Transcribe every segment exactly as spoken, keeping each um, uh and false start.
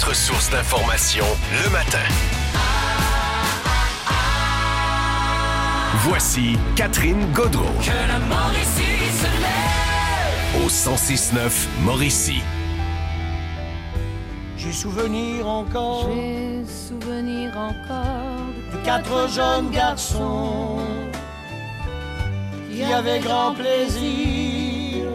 votre source d'information le matin. Voici Catherine Gaudreau. Que la Mauricie se lève. Au cent six neuf Mauricie. J'ai souvenir encore J'ai souvenir encore de quatre jeunes garçons qui avaient grand plaisir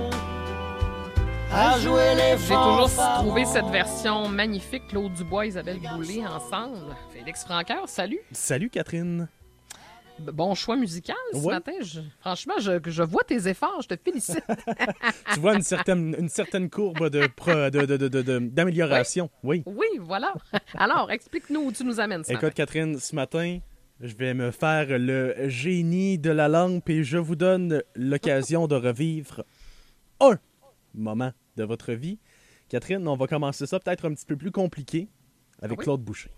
à jouer les J'ai toujours fanfarons. trouvé cette version magnifique, Claude Dubois, Isabelle Boulay ensemble. Félix Franqueur, salut. Salut Catherine. B- Bon choix musical ce Ouais. matin. Je- franchement, je, je vois tes efforts, je te félicite. Tu vois une certaine, une certaine courbe de, pro- de, de, de, de- de- d'amélioration. Oui. Oui, voilà. Alors, explique-nous où tu nous amènes ça. Écoute Catherine, ce matin, je vais me faire le génie de la lampe et je vous donne l'occasion de revivre un moment de votre vie. Catherine, on va commencer ça peut-être un petit peu plus compliqué avec Oui. Claude Boucher.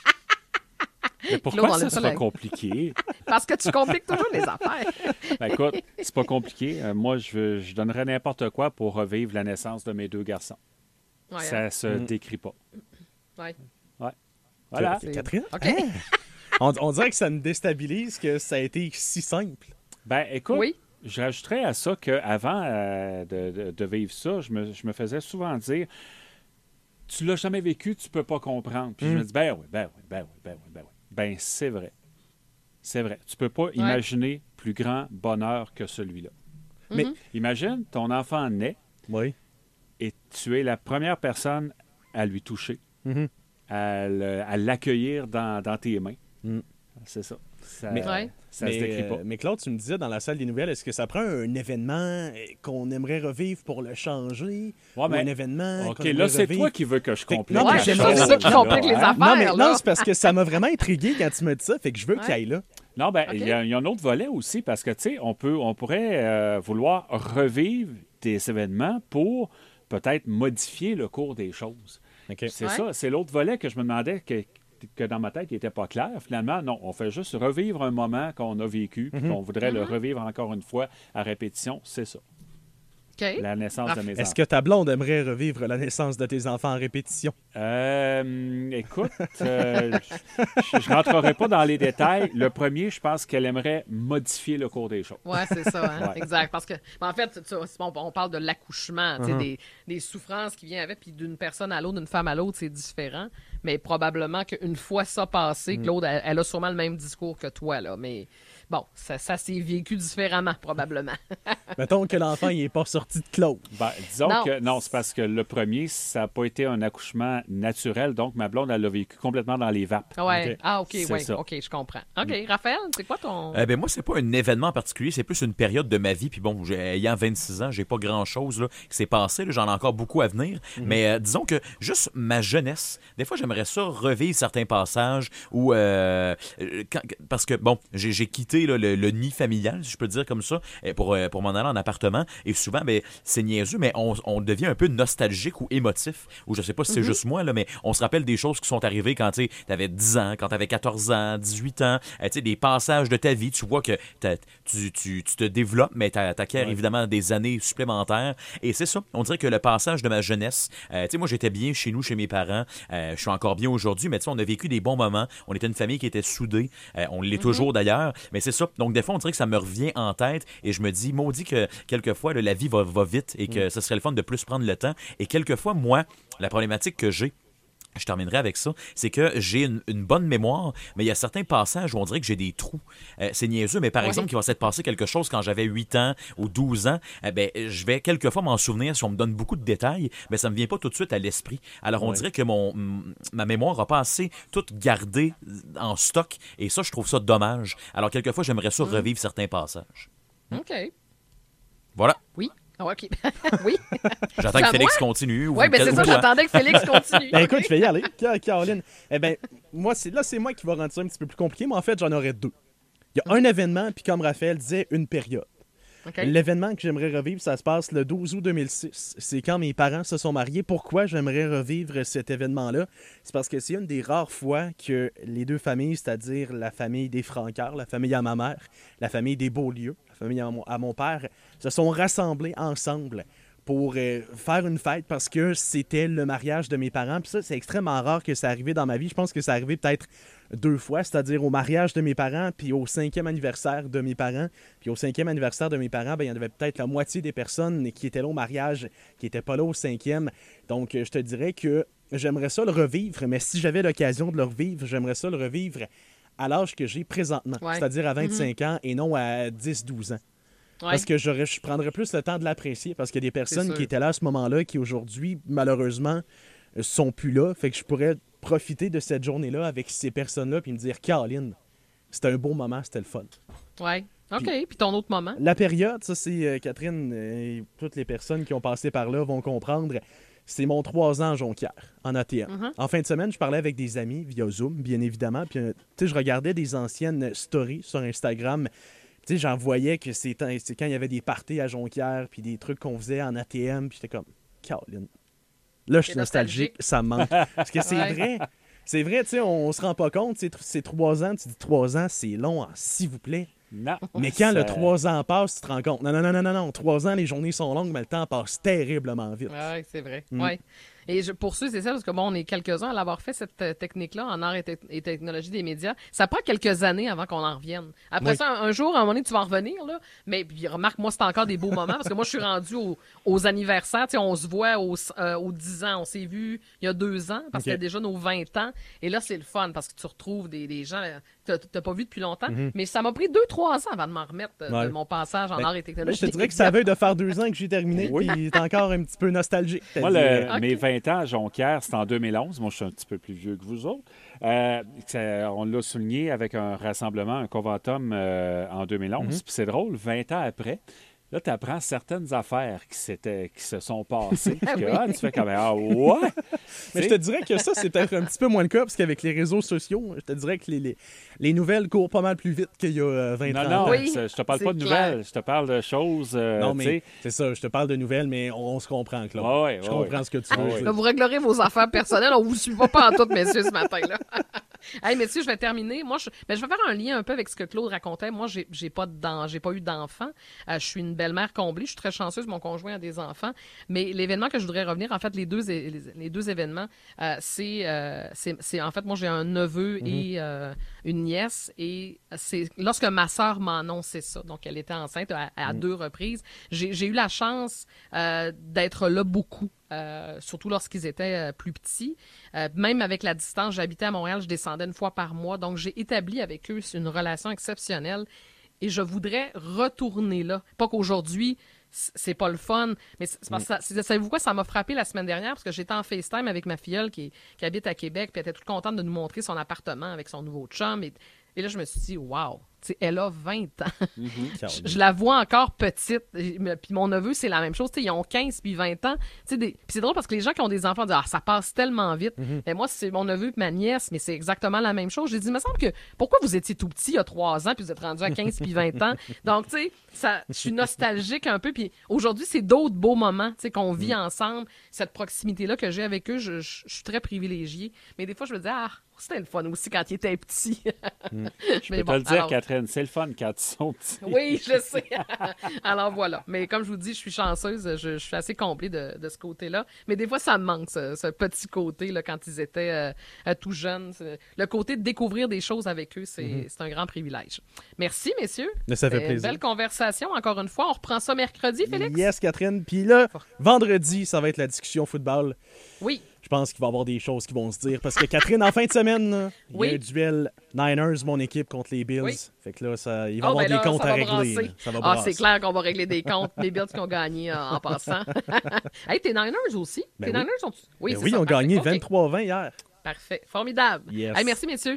Mais Claude, pourquoi on ça aime ça, sera la- compliqué? Parce que tu compliques toujours les affaires. Ben, écoute, c'est pas compliqué. Euh, moi, je, veux- je donnerais n'importe quoi pour revivre la naissance de mes deux garçons. Ouais, Ça hein? se Mm. décrit pas. Ouais. Voilà. Que- Catherine? OK. Hein? On, on dirait que ça me déstabilise que ça a été si simple. Ben, écoute, Oui. je rajouterais à ça qu'avant euh, de, de- de vivre ça, je me, je me faisais souvent dire tu l'as jamais vécu, tu peux pas comprendre. Puis je Mm. me dis ben oui, ben oui, ben oui, ben oui, ben oui. Ben, c'est vrai. C'est vrai. Tu peux pas imaginer plus grand bonheur que celui-là. Mais- Mhm. Imagine, ton enfant naît Oui. et tu es la première personne à lui toucher, Mhm. à, le- à l'accueillir dans, dans tes mains. Mm. C'est ça. Ça, Mais- Ouais. ça mais, se décrit pas. euh, mais Claude, tu me disais dans la salle des nouvelles, est-ce que ça prend un événement euh, qu'on aimerait revivre pour le changer? Ouais, Ou mais- un événement OK, qu'on là, aimerait c'est revivre? toi qui veux que je Fait que- complète non, mais la j'aimerais chose, c'est ça qui là, complique les hein? affaires. Non, mais là. non, c'est parce que ça m'a vraiment intrigué quand tu me dis ça, fait que je veux qu'il Ouais. aille là. Non, ben, OK. il y, a il y a un autre volet aussi, parce que, tu sais, on, peut, on pourrait euh, vouloir revivre des événements pour peut-être modifier le cours des choses. OK. C'est Ouais. ça, c'est l'autre volet que je me demandais que, que dans ma tête, il n'était pas clair. Finalement, non, on fait juste revivre un moment qu'on a vécu, puis qu'on voudrait le revivre encore une fois à répétition. C'est ça, OK. la naissance de mes Est-ce enfants. que ta blonde aimerait revivre la naissance de tes enfants en répétition? Euh, écoute, euh, je ne rentrerai pas dans les détails. Le premier, je pense qu'elle aimerait modifier le cours des choses. Ouais, c'est ça, hein? Ouais. Exact. Parce que, ben, en fait, tu sais, on, on parle de l'accouchement, tu sais, Mhm. des, des souffrances qui viennent avec, puis d'une personne à l'autre, d'une femme à l'autre, c'est différent. Mais probablement qu'une fois ça passé, Claude, elle, elle a sûrement le même discours que toi, là. Mais bon, ça, ça s'est vécu différemment, probablement. Mettons que l'enfant, il est pas sorti de Claude. Ben, disons Non. que non, c'est parce que le premier, ça n'a pas été un accouchement naturel, donc ma blonde, elle l'a vécu complètement dans les vapes. Ouais. OK. Ah, OK, C'est ouais. ça. OK, je comprends. OK, Raphaël, c'est quoi ton. Euh, ben moi, c'est pas un événement en particulier, c'est plus une période de ma vie. Puis bon, j'ai- ayant vingt-six ans, j'ai pas grand-chose là, qui s'est passé. là. J'en ai encore beaucoup à venir. Mais euh, disons que juste ma jeunesse, des fois, j'aimerais ça revivre certains passages où... euh, euh, quand- parce que, bon, j'ai j'ai quitté là, le, le nid familial, si je peux dire comme ça, euh, pour, euh, pour m'en aller en appartement. Et souvent, ben, c'est niaiseux, mais on, on devient un peu nostalgique ou émotif. Ou je sais pas si c'est juste moi, là, mais on se rappelle des choses qui sont arrivées quand tu avais dix ans, quand tu avais quatorze ans, dix-huit ans. Euh, tu sais, des passages de ta vie. Tu vois que t'as- tu, tu, tu te développes, mais tu acquiers évidemment des années supplémentaires. Et c'est ça. On dirait que le passage de ma jeunesse, euh, tu sais, moi, j'étais bien chez nous, chez mes parents. Euh, je suis encore bien aujourd'hui, mais tu sais, on a vécu des bons moments. On était une famille qui était soudée. Euh, on l'est toujours d'ailleurs. Mais c'est ça. Donc, des fois, on dirait que ça me revient en tête et je me dis, maudit que quelquefois, là, la vie va, va vite et que ce serait le fun de plus prendre le temps. Et quelquefois, moi, la problématique que j'ai, je terminerai avec ça, c'est que j'ai une, une bonne mémoire, mais il y a certains passages où on dirait que j'ai des trous. Euh, c'est niaiseux, mais par Oui. exemple, qu'il va s'être passé quelque chose quand j'avais huit ans ou douze ans, eh ben, je vais quelquefois m'en souvenir si on me donne beaucoup de détails, mais ça ne me vient pas tout de suite à l'esprit. Alors, on Ouais. dirait que mon, m- ma mémoire n'a pas assez tout gardé en stock, et ça, je trouve ça dommage. Alors, quelquefois, j'aimerais ça revivre certains passages. OK. Voilà. Oui. Ah, OK. Oui. J'attends C'est à que Félix moi? continue. ou Oui, bien, quel- c'est ça, ou toi. j'attendais que Félix continue. Ben écoute, je vais y aller. Ca- Caroline, eh ben, moi, c'est, là, c'est moi qui va rendre ça un petit peu plus compliqué, mais en fait, j'en aurais deux. Il y a un événement, puis comme Raphaël disait, une période. OK. L'événement que j'aimerais revivre, ça se passe le douze août deux mille six. C'est quand mes parents se sont mariés. Pourquoi j'aimerais revivre cet événement-là? C'est parce que c'est une des rares fois que les deux familles, c'est-à-dire la famille des Franqueurs, la famille à ma mère, la famille des Beaulieu, la famille à mon, à mon père, se sont rassemblés ensemble pour euh, faire une fête parce que c'était le mariage de mes parents. Puis ça, c'est extrêmement rare que ça arrive dans ma vie. Je pense que ça arrivé peut-être deux fois, c'est-à-dire au mariage de mes parents puis au cinquième anniversaire de mes parents. Puis au cinquième anniversaire de mes parents, ben, il y en avait peut-être la moitié des personnes qui étaient là au mariage qui n'étaient pas là au cinquième. Donc, euh, je te dirais que j'aimerais ça le revivre, mais si j'avais l'occasion de le revivre, j'aimerais ça le revivre à l'âge que j'ai présentement, Ouais. c'est-à-dire à vingt-cinq Mm-hmm. ans et non à dix douze ans. Ouais. Parce que j'aurais, je prendrais plus le temps de l'apprécier parce qu'il y a des personnes sûr. qui étaient là à ce moment-là qui aujourd'hui, malheureusement, euh, sont plus là. Fait que je pourrais profiter de cette journée-là avec ces personnes-là puis me dire, Caroline, c'était un beau moment, c'était le fun. Ouais. OK. Puis- Puis ton autre moment? La période, ça c'est, euh, Catherine, euh, et toutes les personnes qui ont passé par là vont comprendre, c'est mon trois ans à Jonquière, en A T M. Mhm. En fin de semaine, je parlais avec des amis via Zoom, bien évidemment, puis euh, tu sais, je regardais des anciennes stories sur Instagram. Tu sais, j'en voyais que c'est c'est quand il y avait des parties à Jonquière, puis des trucs qu'on faisait en A T M, puis j'étais comme, Caroline. Là, je suis C'est nostalgique, nostalgique. ça me manque. Parce que c'est Ouais. vrai. C'est vrai, tu sais, on, on se rend pas compte, c'est c'est trois ans, tu dis trois ans, c'est long, hein, s'il vous plaît. Non. Mais quand le Ça- trois ans passe, tu te rends compte. Non, non, non, non, non, non. Trois ans, les journées sont longues, mais le temps passe terriblement vite. Oui, c'est vrai. Mm. Ouais. Et je poursuis, c'est ça, parce que bon, on est quelques-uns à l'avoir fait, cette euh, technique-là, en art et, te- et technologie des médias. Ça prend quelques années avant qu'on en revienne. Après Oui. ça, un, un jour, à un moment donné, tu vas en revenir, là. Mais puis, remarque, moi, c'est encore des beaux moments, parce que moi, je suis rendu au- aux anniversaires. Tu sais, on se voit aux, euh, aux dix ans. On s'est vu il y a deux ans, parce Ok. que c'était déjà nos vingt ans. Et là, c'est le fun, parce que tu retrouves des, des gens euh, que tu n'as pas vu depuis longtemps. Mais ça m'a pris deux, trois ans avant de m'en remettre euh, Ouais. de mon passage en Ben, art et Moi, technologie. je te dirais des que ça médias. veut de faire deux ans que j'ai terminé, Oui. puis t'es encore un petit peu nostalgique. Moi, c'est-à-dire. le- Ok. mes vingt ans à Jonquière, c'était en deux mille onze. Moi, je suis un petit peu plus vieux que vous autres. Euh, ça- on l'a souligné avec un rassemblement, un conventum euh, en deux mille onze. Mhm. Puis c'est drôle, vingt ans après, là, tu apprends certaines affaires qui, s'étaient- qui se sont passées. Puis que, Oui. ah, tu fais comme, ah, ouais! Mais je te dirais que ça, c'est peut-être un petit peu moins le cas, parce qu'avec les réseaux sociaux, je te dirais que les, les, les nouvelles courent pas mal plus vite qu'il y a euh, vingt Non, ans. non, Oui, c'est- je te parle c'est pas de clair. nouvelles, je te parle de choses. euh, Non, tu mais sais. c'est ça, je te parle de nouvelles, mais on, on se comprend, Claude. Ouais, ouais, je ouais, comprends ouais. ce que tu veux Ouais, dire. ouais. Là, vous réglerez vos affaires personnelles. On vous suit pas, pas en tout, messieurs, ce matin-là. Hey, messieurs, je vais terminer. Moi, je, ben, je vais faire un lien un peu avec ce que Claude racontait. Moi, j'ai, j'ai pas de, j'ai pas eu d'enfants. Euh, je suis une belle-mère comblée. Je suis très chanceuse. Mon conjoint a des enfants. Mais l'événement que je voudrais revenir, en fait, les deux, é- les, les deux événements, euh, c'est, euh, c'est, c'est, en fait, moi, j'ai un neveu et euh, une nièce. Et c'est lorsque ma sœur m'a annoncé ça, donc elle était enceinte à, à deux reprises, j'ai, j'ai eu la chance euh, d'être là beaucoup. Euh, surtout lorsqu'ils étaient euh, plus petits. Euh, même avec la distance, j'habitais à Montréal, je descendais une fois par mois. Donc, j'ai établi avec eux une relation exceptionnelle et je voudrais retourner là. Pas qu'aujourd'hui, c- c'est pas le fun, mais c'est, c'est parce que ça- c'est- savez-vous quoi? Ça m'a frappé la semaine dernière parce que j'étais en FaceTime avec ma filleule qui, qui habite à Québec puis elle était toute contente de nous montrer son appartement avec son nouveau chum. Et, et là, je me suis dit, wow, tu sais, elle a vingt ans. Je, je la vois encore petite. Et- mais- Puis mon neveu, c'est la même chose. Tu sais, ils ont quinze puis vingt ans. Tu sais, des- Puis c'est drôle parce que les gens qui ont des enfants disent ah, ça passe tellement vite. Mais moi, c'est mon neveu et ma nièce, mais c'est exactement la même chose. J'ai dit, il me semble que pourquoi vous étiez tout petit il y a trois ans puis vous êtes rendu à quinze puis vingt ans. Donc, tu sais, ça- je suis nostalgique un peu. Puis aujourd'hui, c'est d'autres beaux moments tu sais, qu'on vit ensemble. Cette proximité-là que j'ai avec eux, je, je- je suis très privilégiée. Mais des fois, je me dis, ah, c'était le fun aussi quand ils étaient petits. Je peux Mais te bon, le dire, alors- Catherine, c'est le fun quand ils sont petits. Oui, je sais. Alors voilà. Mais comme je vous dis, je suis chanceuse. Je, je suis assez comblée de, de ce côté-là. Mais des fois, ça me manque, ce, ce petit côté là, quand ils étaient euh, euh, tout jeunes. C'est- Le côté de découvrir des choses avec eux, c'est c'est un grand privilège. Merci, messieurs. Mais ça fait C'était une plaisir. belle conversation, encore une fois. On reprend ça mercredi, Félix? Yes, Catherine. Puis là, vendredi, ça va être la discussion football. Oui. Je pense qu'il va y avoir des choses qui vont se dire. Parce que Catherine, en fin de semaine, là, il y Oui. a un duel Niners, mon équipe, contre les Bills. Oui. Fait que là, ça, il va y Ah, avoir ben des là, comptes ça à va régler. brasser. là. Ça va Ah, brasser. c'est clair qu'on va régler des comptes. Les Bills qui ont gagné euh, en passant. Hey, tes Niners aussi? Ben tes oui. Niners sont... Oui, Ben c'est oui, ça, ils ont parfait. gagné OK. vingt-trois vingt hier. Parfait. Formidable. Yes. Hey, merci, messieurs.